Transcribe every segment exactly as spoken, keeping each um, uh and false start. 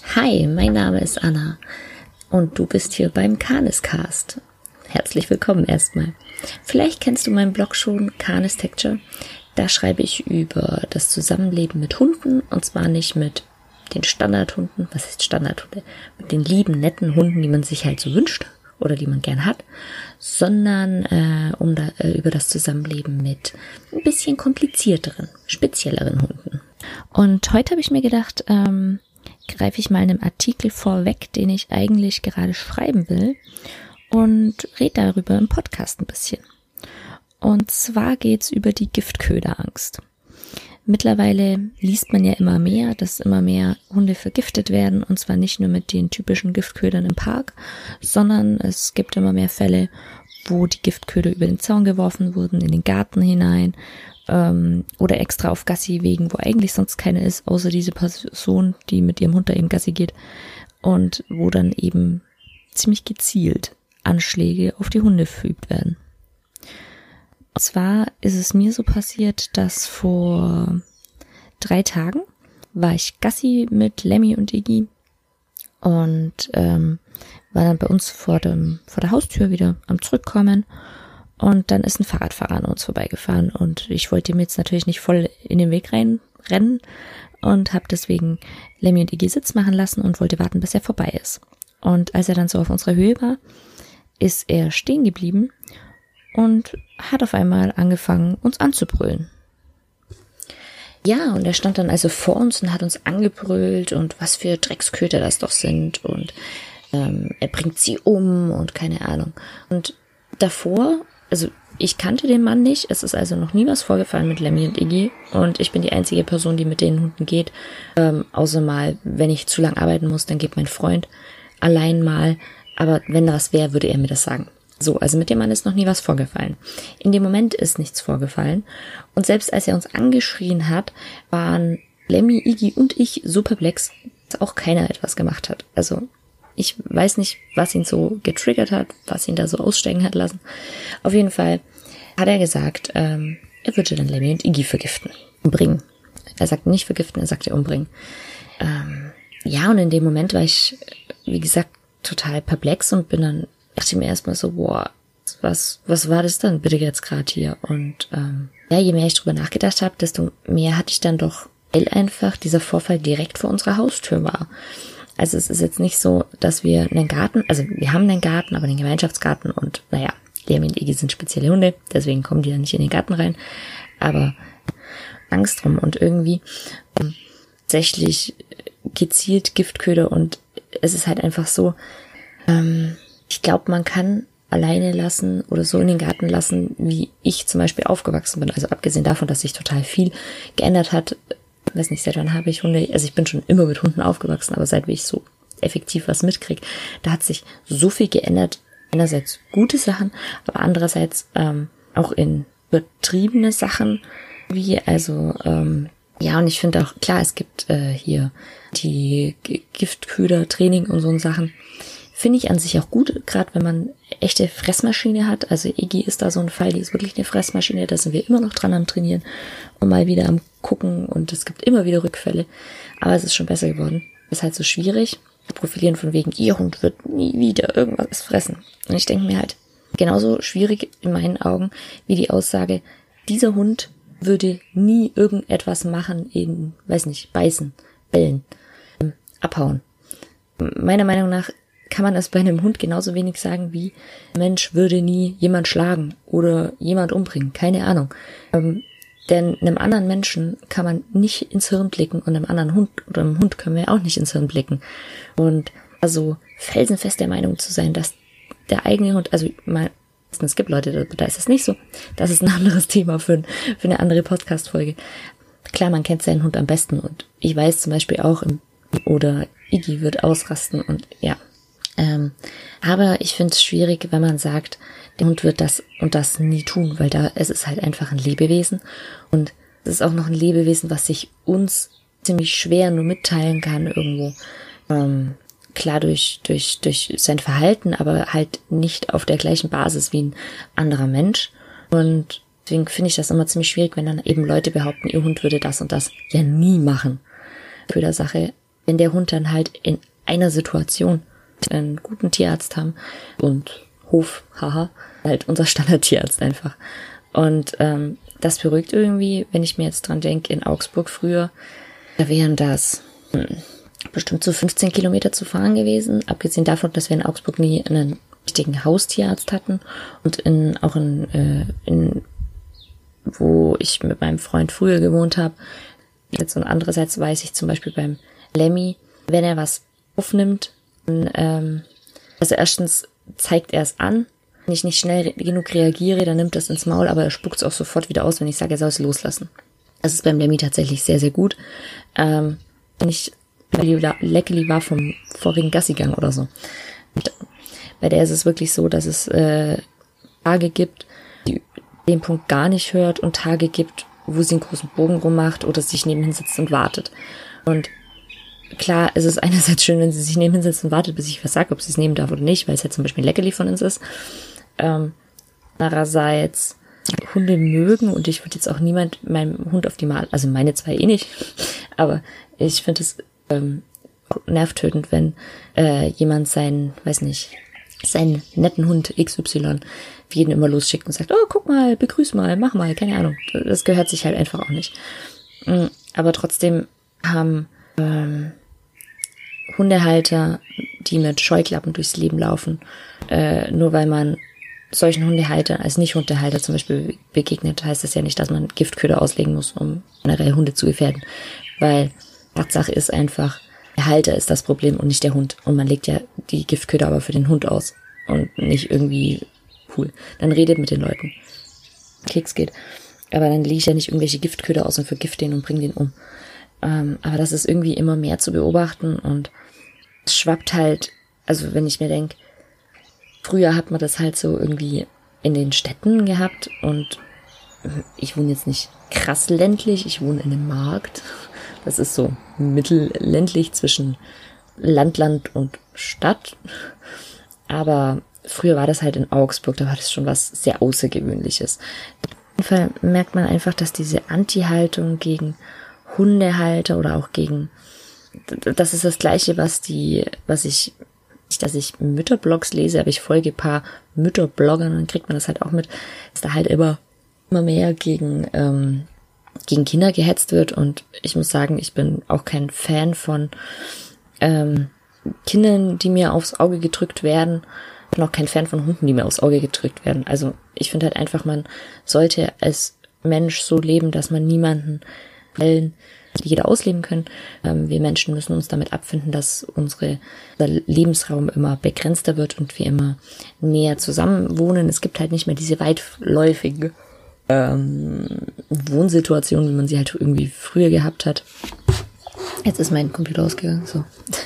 Hi, mein Name ist Anna und du bist hier beim Caniscast. Herzlich willkommen erstmal. Vielleicht kennst du meinen Blog schon, Canis Texture. Da schreibe ich über das Zusammenleben mit Hunden, und zwar nicht mit den Standardhunden, was ist Standardhunde, mit den lieben, netten Hunden, die man sich halt so wünscht oder die man gern hat, sondern äh, um da, äh, über das Zusammenleben mit ein bisschen komplizierteren, spezielleren Hunden. Und heute habe ich mir gedacht, ähm, greife ich mal einem Artikel vorweg, den ich eigentlich gerade schreiben will, und rede darüber im Podcast ein bisschen. Und zwar geht's über die Giftköderangst. Mittlerweile liest man ja immer mehr, dass immer mehr Hunde vergiftet werden, und zwar nicht nur mit den typischen Giftködern im Park, sondern es gibt immer mehr Fälle, wo die Giftköder über den Zaun geworfen wurden, in den Garten hinein, ähm, oder extra auf Gassi-Wegen, wo eigentlich sonst keine ist, außer diese Person, die mit ihrem Hund da eben Gassi geht, und wo dann eben ziemlich gezielt Anschläge auf die Hunde verübt werden. Und zwar ist es mir so passiert, dass vor drei Tagen war ich Gassi mit Lemmy und Iggy und ähm, war dann bei uns vor dem vor der Haustür wieder am Zurückkommen, und dann ist ein Fahrradfahrer an uns vorbeigefahren und ich wollte ihm jetzt natürlich nicht voll in den Weg reinrennen und habe deswegen Lemmy und Iggy Sitz machen lassen und wollte warten, bis er vorbei ist. Und als er dann so auf unserer Höhe war, ist er stehen geblieben und hat auf einmal angefangen, uns anzubrüllen. Ja, und er stand dann also vor uns und hat uns angebrüllt und was für Drecksköter das doch sind und ähm, er bringt sie um und keine Ahnung. Und davor, also ich kannte den Mann nicht, es ist also noch nie was vorgefallen mit Lemmy und Iggy und ich bin die einzige Person, die mit den Hunden geht, ähm, außer mal, wenn ich zu lang arbeiten muss, dann geht mein Freund allein mal, aber wenn da was wäre, würde er mir das sagen. So, also mit dem Mann ist noch nie was vorgefallen. In dem Moment ist nichts vorgefallen. Und selbst als er uns angeschrien hat, waren Lemmy, Iggy und ich so perplex, dass auch keiner etwas gemacht hat. Also ich weiß nicht, was ihn so getriggert hat, was ihn da so aussteigen hat lassen. Auf jeden Fall hat er gesagt, ähm, er würde dann Lemmy und Iggy vergiften, umbringen. Er sagte nicht vergiften, er sagte umbringen. Ähm, ja, und in dem Moment war ich, wie gesagt, total perplex und bin dann dachte mir erstmal so, boah, was was war das dann bitte jetzt gerade hier? Und ähm, ja, je mehr ich drüber nachgedacht habe, desto mehr hatte ich dann doch, weil einfach dieser Vorfall direkt vor unserer Haustür war. Also es ist jetzt nicht so, dass wir einen Garten, also wir haben einen Garten, aber den Gemeinschaftsgarten, und naja, Lemmy und Iggy sind spezielle Hunde, deswegen kommen die ja nicht in den Garten rein, aber Angst drum und irgendwie ähm, tatsächlich gezielt Giftköder, und es ist halt einfach so, ähm, ich glaube, man kann alleine lassen oder so in den Garten lassen, wie ich zum Beispiel aufgewachsen bin. Also abgesehen davon, dass sich total viel geändert hat. Ich weiß nicht, seit wann habe ich Hunde? Also ich bin schon immer mit Hunden aufgewachsen, aber seit wie ich so effektiv was mitkriege, da hat sich so viel geändert. Einerseits gute Sachen, aber andererseits ähm, auch in übertriebene Sachen, wie also ähm, ja, und ich finde auch, klar, es gibt äh, hier die G- Giftköder-Training und so Sachen. Finde ich an sich auch gut, gerade wenn man echte Fressmaschine hat. Also Iggy ist da so ein Fall, die ist wirklich eine Fressmaschine, da sind wir immer noch dran am Trainieren und mal wieder am Gucken, und es gibt immer wieder Rückfälle. Aber es ist schon besser geworden. Ist halt so schwierig. Profilieren von wegen, ihr Hund wird nie wieder irgendwas fressen. Und ich denke mir halt, genauso schwierig in meinen Augen wie die Aussage, dieser Hund würde nie irgendetwas machen in, weiß nicht, beißen, bellen, ähm, abhauen. Meiner Meinung nach kann man das bei einem Hund genauso wenig sagen wie, ein Mensch würde nie jemand schlagen oder jemand umbringen, keine Ahnung. Ähm, denn einem anderen Menschen kann man nicht ins Hirn blicken, und einem anderen Hund oder einem Hund können wir auch nicht ins Hirn blicken. Und also felsenfest der Meinung zu sein, dass der eigene Hund, also mal, es gibt Leute, da, da ist es nicht so, das ist ein anderes Thema für, für eine andere Podcast-Folge. Klar, man kennt seinen Hund am besten, und ich weiß zum Beispiel auch, oder Iggy wird ausrasten und ja, Ähm, aber ich finde es schwierig, wenn man sagt, der Hund wird das und das nie tun, weil da es ist halt einfach ein Lebewesen, und es ist auch noch ein Lebewesen, was sich uns ziemlich schwer nur mitteilen kann irgendwo. Ähm, klar durch durch durch sein Verhalten, aber halt nicht auf der gleichen Basis wie ein anderer Mensch. Und deswegen finde ich das immer ziemlich schwierig, wenn dann eben Leute behaupten, ihr Hund würde das und das ja nie machen. Für der Sache wenn der Hund dann halt in einer Situation einen guten Tierarzt haben und Hof, haha, halt unser Standard-Tierarzt einfach. Und ähm, das beruhigt irgendwie, wenn ich mir jetzt dran denke, in Augsburg früher, da wären das hm, bestimmt so fünfzehn Kilometer zu fahren gewesen, abgesehen davon, dass wir in Augsburg nie einen richtigen Haustierarzt hatten und in auch in, äh, in wo ich mit meinem Freund früher gewohnt habe. Jetzt und andererseits weiß ich zum Beispiel beim Lemmy, wenn er was aufnimmt, dann, ähm, also erstens zeigt er es an. Wenn ich nicht schnell re- genug reagiere, dann nimmt er es ins Maul, aber er spuckt es auch sofort wieder aus, wenn ich sage, er soll es loslassen. Das ist beim Lemmy tatsächlich sehr, sehr gut. Ähm, wenn ich Leckerli war vom vorigen Gassigang oder so. Und bei der ist es wirklich so, dass es äh, Tage gibt, die den Punkt gar nicht hört und Tage gibt, wo sie einen großen Bogen rummacht oder sich nebenhin sitzt und wartet. Und klar, es ist einerseits schön, wenn sie sich nebenhin sitzt und wartet, bis ich was sage, ob sie es nehmen darf oder nicht, weil es halt zum Beispiel ein Leckerli von uns ist. Ähm, andererseits Hunde mögen und ich würde jetzt auch niemand meinem Hund auf die Mal, also meine zwei eh nicht, aber ich finde es ähm, nervtötend, wenn äh, jemand seinen, weiß nicht, seinen netten Hund X Y für jeden immer losschickt und sagt, oh, guck mal, begrüß mal, mach mal, keine Ahnung. Das gehört sich halt einfach auch nicht. Aber trotzdem haben ähm, Hundehalter, die mit Scheuklappen durchs Leben laufen, äh, nur weil man solchen Hundehaltern als Nicht-Hundehalter zum Beispiel begegnet, heißt das ja nicht, dass man Giftköder auslegen muss, um generell Hunde zu gefährden. Weil Tatsache ist einfach, der Halter ist das Problem und nicht der Hund. Und man legt ja die Giftköder aber für den Hund aus und nicht irgendwie cool. Dann redet mit den Leuten. Keks geht. Aber dann lege ich ja nicht irgendwelche Giftköder aus und vergift den und bring den um. Ähm, aber das ist irgendwie immer mehr zu beobachten und es schwappt halt, also wenn ich mir denke, früher hat man das halt so irgendwie in den Städten gehabt und ich wohne jetzt nicht krass ländlich, ich wohne in einem Markt. Das ist so mittelländlich zwischen Land, Land und Stadt. Aber früher war das halt in Augsburg, da war das schon was sehr Außergewöhnliches. Auf jeden Fall merkt man einfach, dass diese Anti-Haltung gegen Hundehalter oder auch gegen, das ist das Gleiche, was die, was ich, nicht, dass ich Mütterblogs lese, aber ich folge ein paar Mütterbloggern, dann kriegt man das halt auch mit, dass da halt immer, immer mehr gegen, ähm, gegen Kinder gehetzt wird und ich muss sagen, ich bin auch kein Fan von ähm, Kindern, die mir aufs Auge gedrückt werden. Ich bin auch kein Fan von Hunden, die mir aufs Auge gedrückt werden. Also ich finde halt einfach, man sollte als Mensch so leben, dass man niemanden Fällen, die jeder ausleben können. Ähm, wir Menschen müssen uns damit abfinden, dass unsere, unser Lebensraum immer begrenzter wird und wir immer näher zusammen wohnen. Es gibt halt nicht mehr diese weitläufige ähm, Wohnsituation, wie man sie halt irgendwie früher gehabt hat. Jetzt ist mein Computer ausgegangen, so.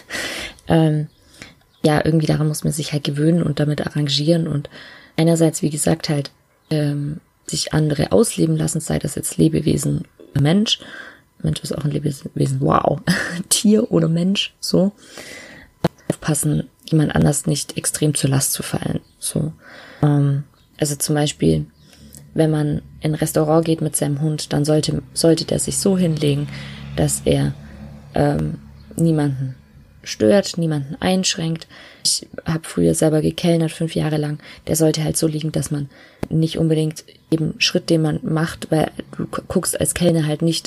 ähm, ja, irgendwie daran muss man sich halt gewöhnen und damit arrangieren und einerseits, wie gesagt, halt ähm, sich andere ausleben lassen, sei das jetzt Lebewesen oder Mensch. Mensch ist auch ein Lebewesen, wow. Tier oder Mensch, so. Aufpassen, jemand anders nicht extrem zur Last zu fallen, so. Ähm, also zum Beispiel, wenn man in ein Restaurant geht mit seinem Hund, dann sollte, sollte der sich so hinlegen, dass er ähm, niemanden stört, niemanden einschränkt. Ich habe früher selber gekellnert, fünf Jahre lang. Der sollte halt so liegen, dass man nicht unbedingt eben Schritt, den man macht, weil du guckst als Kellner halt nicht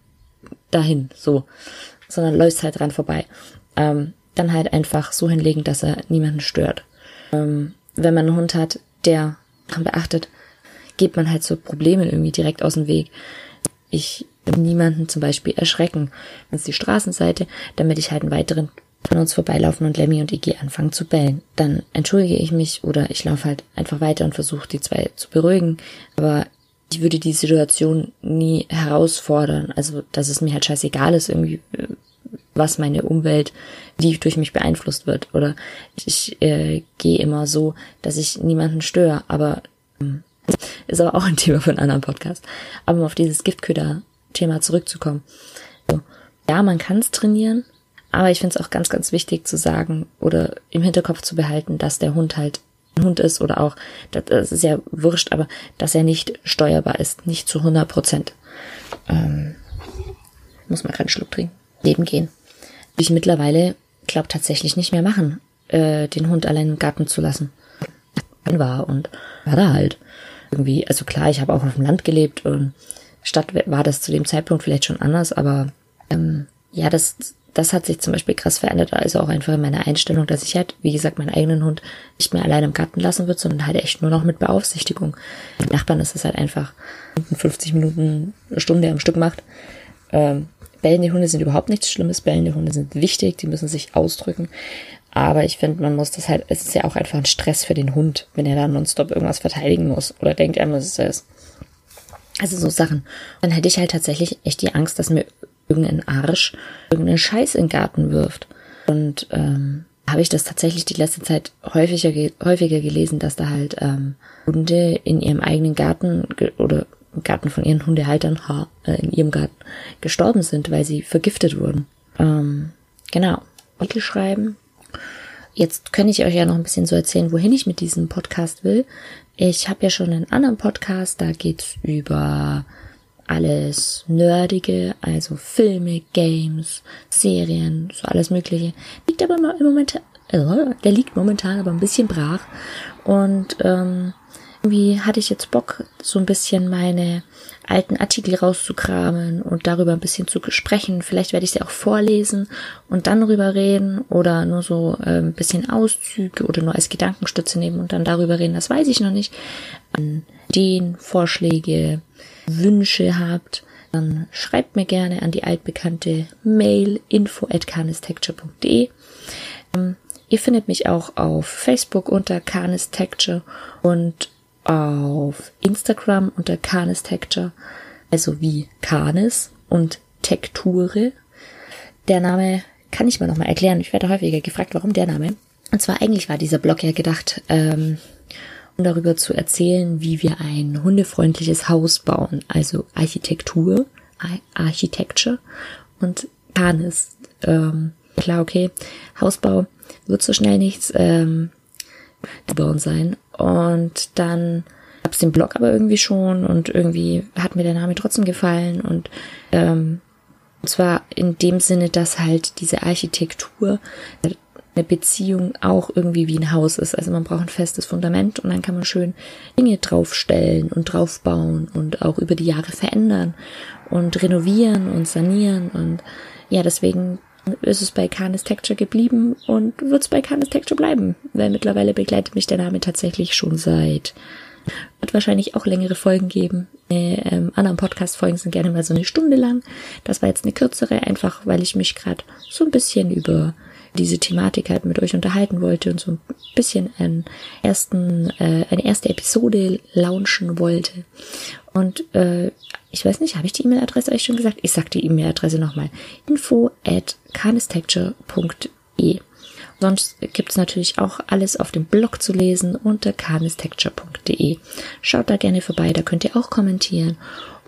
dahin, so, sondern läufst halt dran vorbei. Ähm, dann halt einfach so hinlegen, dass er niemanden stört. Ähm, wenn man einen Hund hat, der beachtet, geht man halt so Problemen irgendwie direkt aus dem Weg. Ich will niemanden zum Beispiel erschrecken, wenn es die Straßenseite, damit ich halt einen weiteren von uns vorbeilaufen und Lemmy und Iggy anfangen zu bellen. Dann entschuldige ich mich oder ich laufe halt einfach weiter und versuche die zwei zu beruhigen. Aber ich würde die Situation nie herausfordern. Also, dass es mir halt scheißegal ist irgendwie, was meine Umwelt, wie durch mich beeinflusst wird. Oder ich äh, gehe immer so, dass ich niemanden störe. Aber ähm, ist aber auch ein Thema für einen anderen Podcast. Aber um auf dieses Giftköder-Thema zurückzukommen. So, ja, man kann es trainieren, aber ich finde es auch ganz, ganz wichtig zu sagen oder im Hinterkopf zu behalten, dass der Hund halt ein Hund ist oder auch, das ist ja wurscht, aber dass er nicht steuerbar ist, nicht zu hundert Prozent. Ähm, muss man gerade einen Schluck trinken. Leben gehen. ich mittlerweile, glaube tatsächlich nicht mehr machen, äh, den Hund allein im Garten zu lassen. War und war da halt irgendwie, also klar, ich habe auch auf dem Land gelebt und Stadt war das zu dem Zeitpunkt vielleicht schon anders, aber ähm, ja, das das hat sich zum Beispiel krass verändert, also auch einfach in meiner Einstellung, dass ich halt, wie gesagt, meinen eigenen Hund nicht mehr allein im Garten lassen würde, sondern halt echt nur noch mit Beaufsichtigung. Den Nachbarn ist es halt einfach fünfzig Minuten, eine Stunde am Stück macht. Ähm, bellende Hunde sind überhaupt nichts Schlimmes, bellende Hunde sind wichtig, die müssen sich ausdrücken. Aber ich finde, man muss das halt, es ist ja auch einfach ein Stress für den Hund, wenn er da nonstop irgendwas verteidigen muss oder denkt, er muss es. Also so Sachen. Dann hätte ich halt tatsächlich echt die Angst, dass mir irgendein Arsch irgendeinen Scheiß in den Garten wirft. Und ähm, habe ich das tatsächlich die letzte Zeit häufiger, häufiger gelesen, dass da halt ähm, Hunde in ihrem eigenen Garten ge- oder im Garten von ihren Hundehaltern ha, äh, in ihrem Garten gestorben sind, weil sie vergiftet wurden. Ähm, genau. Artikel schreiben. Jetzt könnte ich euch ja noch ein bisschen so erzählen, wohin ich mit diesem Podcast will. Ich habe ja schon einen anderen Podcast, da geht's über alles Nerdige, also Filme, Games, Serien, so alles Mögliche. Liegt aber mal im Moment, äh, der liegt momentan aber ein bisschen brach. Und ähm, irgendwie hatte ich jetzt Bock, so ein bisschen meine alten Artikel rauszukramen und darüber ein bisschen zu sprechen. Vielleicht werde ich sie auch vorlesen und dann darüber reden oder nur so äh, ein bisschen Auszüge oder nur als Gedankenstütze nehmen und dann darüber reden. Das weiß ich noch nicht. An Ideen, Vorschläge, Wünsche habt, dann schreibt mir gerne an die altbekannte Mail info at canistecture punkt de. Ähm, ihr findet mich auch auf Facebook unter Canistecture und auf Instagram unter Canistecture, also wie Canis und Tekture. Der Name kann ich mir nochmal erklären. Ich werde häufiger gefragt, warum der Name. Und zwar eigentlich war dieser Blog ja gedacht, ähm, um darüber zu erzählen, wie wir ein hundefreundliches Haus bauen. Also Architektur, Architecture und Canis. Ähm, klar, okay, Hausbau wird so schnell nichts ähm, bauen sein. Und dann gab es den Blog aber irgendwie schon und irgendwie hat mir der Name trotzdem gefallen und ähm, und zwar in dem Sinne, dass halt diese Architektur eine Beziehung auch irgendwie wie ein Haus ist. Also man braucht ein festes Fundament und dann kann man schön Dinge draufstellen und draufbauen und auch über die Jahre verändern und renovieren und sanieren und ja, deswegen ist es bei Canistecture geblieben und wird es bei Canistecture bleiben, weil mittlerweile begleitet mich der Name tatsächlich schon seit, wird wahrscheinlich auch längere Folgen geben. Äh, ähm, anderen Podcast-Folgen sind gerne mal so eine Stunde lang. Das war jetzt eine kürzere, einfach weil ich mich gerade so ein bisschen über diese Thematik halt mit euch unterhalten wollte und so ein bisschen einen ersten, äh, eine erste Episode launchen wollte. Und äh, ich weiß nicht, habe ich die E-Mail-Adresse euch schon gesagt? Ich sag die E-Mail-Adresse nochmal. info at canistecture punkt de. Sonst gibt's natürlich auch alles auf dem Blog zu lesen unter canistecture punkt de. Schaut da gerne vorbei, da könnt ihr auch kommentieren.